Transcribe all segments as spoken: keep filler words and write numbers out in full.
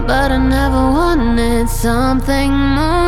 but I never wanted something more.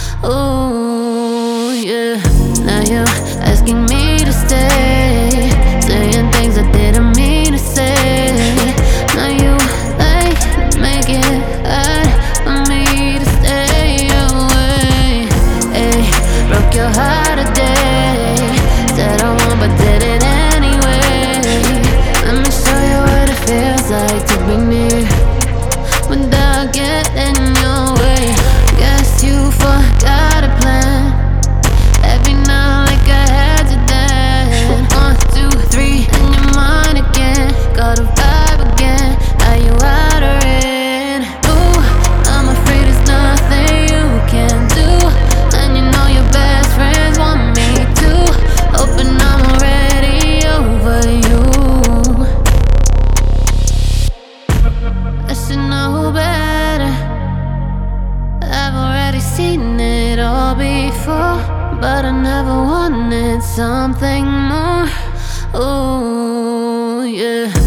Ooh, yeah. Now you're asking me to stay, saying things I didn't mean to say. Now you like make it hard for me to stay away. Ay, broke your heart today, said I won't but did it anyway. Let me show you what it feels like to be near without getting in your way. Guess you forgot a plan. Every night like I had you then. One, two, three, in your mind again. Got a vibe again. Now you out of it. Ooh, I'm afraid there's nothing you can do, and you know your best friends want me to. Hoping I'm already over you. I should know better. I've already seen it all before, but I never wanted something more. Ooh, yeah.